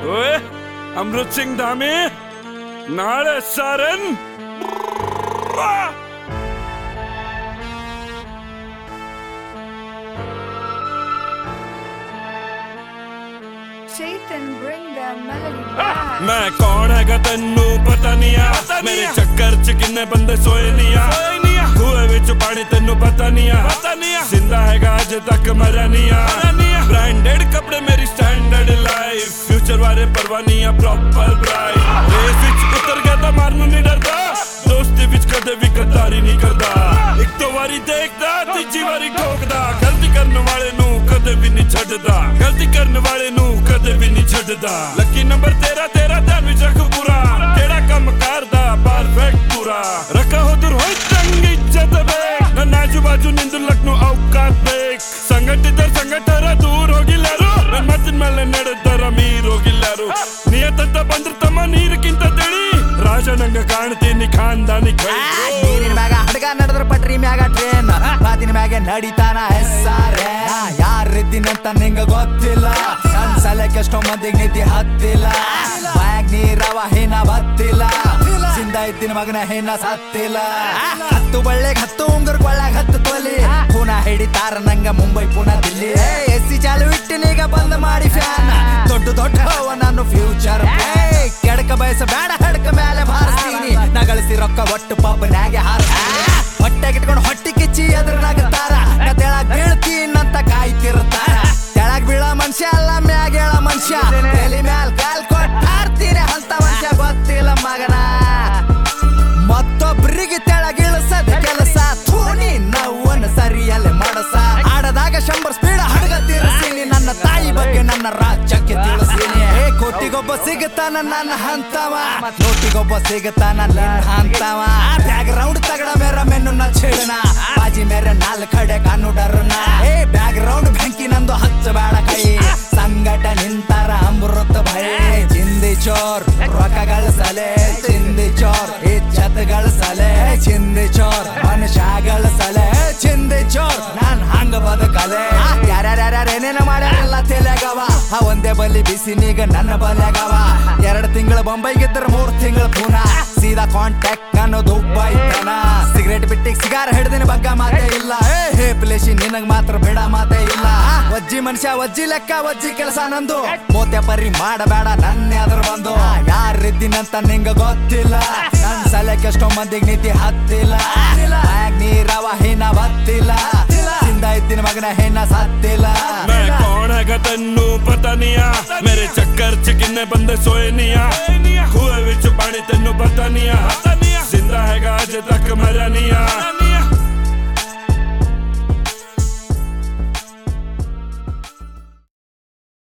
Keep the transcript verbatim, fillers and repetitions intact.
ओए अमृत Singh Dhami नाड़े Saran Chetan, bring the melody back. मैं कौन हैगा तेनू पता नहीं आ मेरे चक्कर च किन्ने बंदे सोए नहीं आ कुएं विच पानी तेनू पता नहीं आ जिंदा हैगा अजे तक मरा नहीं आ ब्रांडेड कपड़े मेरी स्टैंडर्ड लाइफ फ्यूचर बारे परवाह नहीं आ प्रॉपर ब्राइट रेस विच उतर गया तां मारनू नहीं डरदा दोस्ती विच कदे भी गद्दारी नहीं करदा एक दो वारी देखदा तीजी वारी ठोकदा गलती करने वाले नू कदे भी नहीं छड्डदा गलती करने वाले नू कदे भी नहीं छड्डदा लकी नंबर तेरा तेरा ध्यान विच रख पूरा तेरा कम करदा परफेक्ट पूरा रखा हो दूर होई चंगी इज्जत देख ना नाजू बाजू निंदु लखनू औकात देख संगठ इधर संगठ रा दूर होगी लारू मैं मतिन मेले ನಡೆದರ ಅಮೀರ್ ಹೋಗಿಲ್ಲಾರು ನಿಯತಂತ ಬಂದ್ರ ತಮ್ಮ ನೀರಕ್ಕಿಂತ ತಿಳಿ ರಾಜನಂಗ ಕಾಣ್ತೀನಿ ಖಾನ್ದಾನಿ ಕೈ ನೀರಿನ ಮ್ಯಾಗ ಹಡಗ ನಡೆದ್ರ ಪಟ್ರಿ ಮ್ಯಾಗ ಟ್ರೇನ್ ಮಾತಿನ ಮ್ಯಾಗ ನಡಿತಾನ ಹೆಸ್ಸಾರೆ ಯಾರಿದ್ದೀನಂತ ನಿಂಗ ಗೊತ್ತಿಲ್ಲ ನನ್ ಸಲಕ್ಕೆ ಎಷ್ಟೋ ಮಂದಿಗೆ ನಿಧಿ ಹತ್ತಿಲ್ಲ ಬ್ಯಾಗ್ ನೀರವ ಹೇನ ಬತ್ತಿಲ್ಲ ಜಿಂದ ಇದ್ದಿನ ಮಗನ ಹೇನ ಸತ್ತಿಲ್ಲ ಹತ್ತು ಬಳ್ಳೆಗ್ ಹತ್ತು ಉಂಗುರ್ ಕೊಳ್ಳಾಗ ಹತ್ತು ತೊಲಿ ಪುನಃ ಹಿಡಿತಾರ ನಂಗ ಮುಂಬೈ ಪುನಃ ದಿಲ್ಲಿ ಎಸಿ ಚಾಲು ಇಟ್ಟಿನೀಗ ಬಂದ್ ಮಾಡಿ ಫ್ಯಾನ್ ದೊಡ್ಡ ದೊಡ್ಡ ನಾನು ಫ್ಯೂಚರ್ ಕೆಡಕ ಬಯಸ ಬೇಡ ಹಡಕ ಮೇಲೆ ಬಾರಿಸ್ತೀನಿ ನಗಳಿಸಿ ರೊಕ್ಕ ಒಟ್ಟು ಪಬ್ಬನ್ಯಾಗೆ ಹಾರಿಸ್ತೀನಿ ಹೊಟ್ಟೆಗಿಟ್ಕೊಂಡು ಹೊಟ್ಟಿ ಕಿಚ್ಚಿ ಎದುರುನಾಗತಾರ ನಾ ತೆಳಗ್ ಬೀಳ್ತೀನಂತ ಕಾಯ್ತಿರ್ತಾರ ತೆಳಗ್ ಬೀಳ ಮನುಷ್ಯ ಅಲ್ಲ ಮ್ಯಾಗ ಹೇಳ ಮನುಷ್ಯ ತಲೆ ಮ್ಯಾಲ್ ಕಾಲ್ ಕೊಟ್ಟಾರ್ತೀನಿ ಅಂತ ಮನುಷ್ಯ ಗೊತ್ತಿಲ್ಲ ಮಗನ ಮತ್ತೊಬ್ರಿಗೆ ತೆಳಗಿಳಿಸದ ಕೆಲಸ ಥೂನಿ ನವ್ವನ್ನ ಸರಿಯಲ್ಲೇ ಮಾಡಸ ಆಡದಾಗ ಶಂಬರ್ ಸ್ಪೀಡ್ ಹಡಗ ತೀರಿಸೀನಿ ನನ್ನ ತಾಯಿ ಬಗ್ಗೆ ನನ್ನ ರಾಜ್ಯಕ್ಕೆ ತಿಳಿಸೀನಿ ಕೋಟಿಗೊಬ್ಬ ಸಿಗುತ್ತಾನ ನನ್ನ ಹಂತವ ನೋಟಿಗೊಬ್ಬ ಸಿಗುತ್ತಾನ ನಿನ್ನ ಹಂತವ ಬ್ಯಾಗ್ ರೌಂಡ್ ತಗಡ ಮೇರ ಮೆನ್ನು ನ ಛೇಡನ ಬಾಜಿ ಮೇರೆ ನಾಲ್ ಕಡೆ ಕಾನು ಡರನ ಏ ಬ್ಯಾಗ್ ರೌಂಡ್ ಬೆಂಕಿ ನಂದು ಹಚ್ಚಬೇಡ ಕೈ ಸಂಗಟ ನಿಂತಾರ ಅಮೃತ ಭಯ ಚಿಂದಿ ಚೋರ್ ರೊಕ್ಕ ಗಳಿಸಲೆ ಚಿಂದಿ ಚೋರ್ ಇಜ್ಜತ್ ಗಳಿಸಲೆ ಚಿಂದಿ ಚೋರ್ ಮನುಷ್ಯ ಗಳಿಸಲೆ ಚಿಂದಿ ಚೋರ್ ನಾನ್ ಹಂಗ ಬದುಕಲೆ ಯಾರ್ಯಾರ್ಯಾರೇನೇನ ಮಾಡ್ಯಾರಲ್ಲ ತೆಲೆಗವ ಆ ಒಂದೇ ಬಲ್ಲಿ ಬಿಸಿ ನೀಗ ನನ್ನ ಬಲ್ಯಾಗವ ಎರಡ್ ತಿಂಗಳ ಬೊಂಬೈಗಿದ್ರ ಮೂರ್ ತಿಂಗಳ ಪೂನಾ ಸೀದಾ ಕಾಂಟ್ಯಾಕ್ಟ್ ನಾನು ದುಬೈ ತನ ಸಿಗರೇಟ್ ಬಿಟ್ಟಿಗ್ ಸಿಗಾರ ಹಿಡ್ದಿನ ಬಗ್ಗ ಮಾತೇ ಇಲ್ಲ ಹೇ ಪ್ಲೇಶಿ ನಿನಗ್ ಮಾತ್ರ ಬೇಡ ಮಾತೇ ಇಲ್ಲ ವಜ್ಜಿ ಮನುಷ್ಯ ವಜ್ಜಿ ಲೆಕ್ಕ ವಜ್ಜಿ ಕೆಲಸ ನಂದು ಮೋತೆ ಪರಿ ಮಾಡಬೇಡ ನನ್ನ ಎದುರು ಬಂದು ಯಾರಿದ್ದೀನಂತ ನಿಂಗ ಗೊತ್ತಿಲ್ಲ ನನ್ ಸಲಕ್ಕೆ ಎಷ್ಟೋ ಮಂದಿಗೆ ನಿಧಿ ಹತ್ತಿಲ್ಲ ಬ್ಯಾಗ್ ನೀರವ ಹೇನ ಬತ್ತಿಲ್ಲ जिंदा इतने मगना है ना सत्तिला मैं कौन हैगा तेनू पता नहीं आ मेरे चक्कर च किन्ने बंदे सोए नहीं आ कुएं विच पानी तेनू पता नहीं आ जिंदा हैगा अजे तक मरा नहीं आ